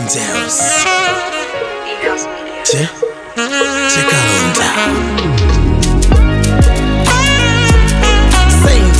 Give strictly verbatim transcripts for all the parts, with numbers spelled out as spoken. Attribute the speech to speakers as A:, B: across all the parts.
A: Angels. Che, che calonda. Saint.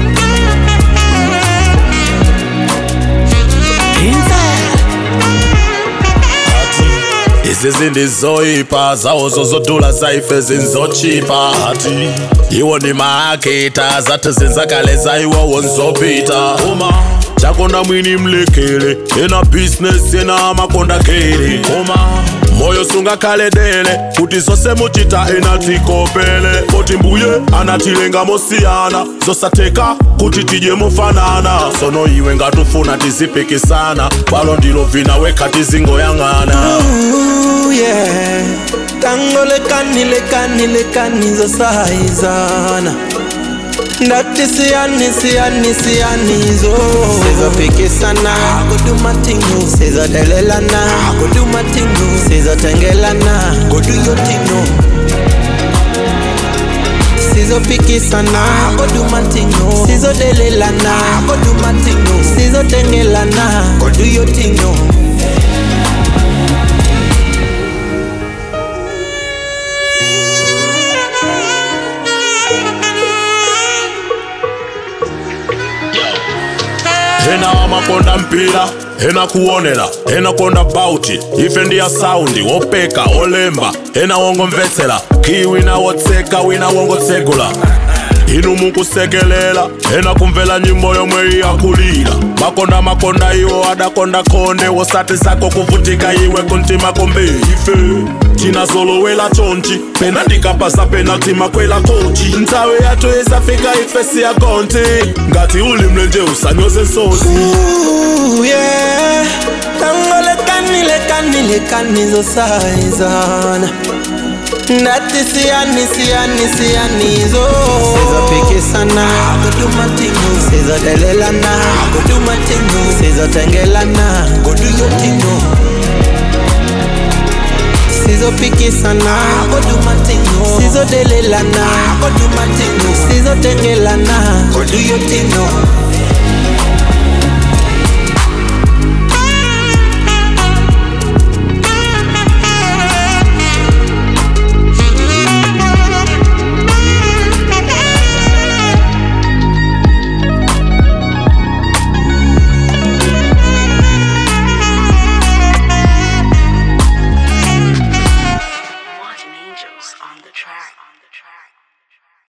A: Izi zindizoipa zawo zozodula zaife zinzochipa ati iwo ni maaketa zati zinzakale zaiwo wonzopita uma chakonda mwini mlekele ena business ena makonda kere uma moyo sunga kale dele kuti zose muchita ena tikopele koti mbuye anatilenga mosiyana zosateka kuti tije mufanana sono iwe ngatufuna tizipikisana balo ndilo vina weka tizingoyang'ana.
B: Ooh, yeah. Tango lekani lekani lekani zosaizana ndati siyani siyani siyani zo Seza peke sana go do my thing no Seza delelana go do my thing no Seza tengelana go do your thing no Seza peke sana go do my thing no Seza delelana go do my thing no Seza tengelana go do your thing no
A: Hena makonda mpira, hena kuonera, hena konda bauti ife ndiya saundi, wopeka, olemba hena wongo mvetsela, ki wina wotseka, wina wongo tsegula inu mukusekelela, hena kumvela nyimbo yomwe yakulira makonda makonda iwo adakonda konde wosati zako kuvutika iwe kuntima kombe ife tina zolowela chonchi pena ndikapasa penalty makwela kochi ntawe yato ezafika ife siya konte ngati uli mlenje usanyoze nsozi.
B: Ooh, yeah. Tango lekani lekani lekani zosaizana ndati siyani siyani siyani zo Seza peke sana go do my thing no Seza delelana go do my thing no Seza tengelana go do your thing no Seza peke sana go do my thing no Seza delelana go do my thing no Seza tengelana go do your thing no